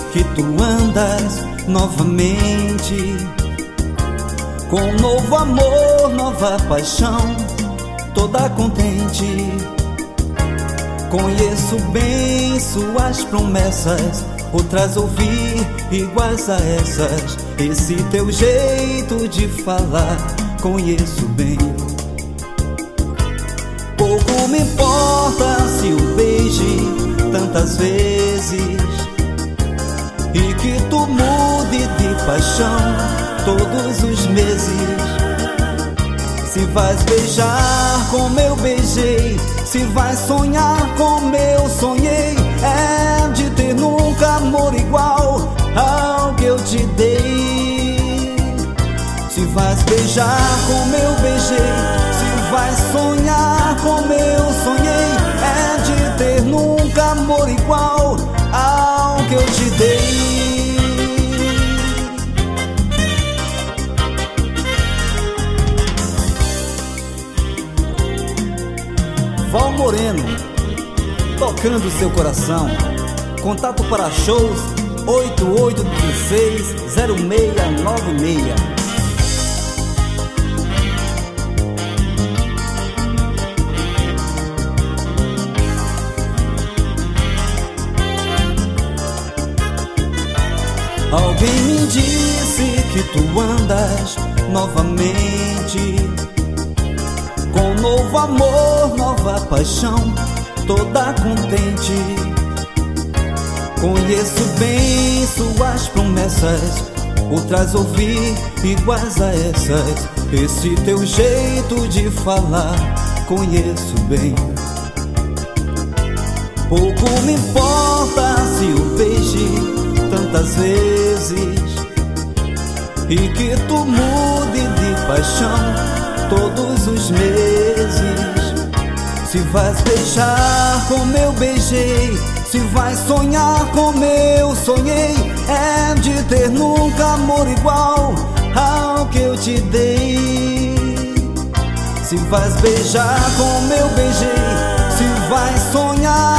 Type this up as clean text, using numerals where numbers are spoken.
que tu andas novamente, com novo amor, nova paixão, toda contente. Conheço bem suas promessas, outras ouvi iguais a essas. Esse teu jeito de falar, conheço bem. Pouco me importa se o beije tantas vezes e que tu mude de paixão todos os meses. Se vais beijar como eu beijei, se vais sonhar como eu sonhei, é de ter nunca amor igual ao que eu te dei. Se vais beijar como eu beijei, se vais sonhar como eu sonhei, é de ter nunca amor igual ao que eu te dei. Val Moreno, tocando seu coração. Contato para shows 8816-0696. Alguém me disse que tu andas novamente, com novo amor, nova paixão, toda contente. Conheço bem suas promessas, outras ouvi iguais a essas. Esse teu jeito de falar, conheço bem. Pouco me importa se o beije tantas vezes e que tu mude de paixão todos os meses. Se vais beijar como eu beijei, se vais sonhar como eu sonhei, é de ter nunca amor igual ao que eu te dei. Se vais beijar como eu beijei, se vais sonhar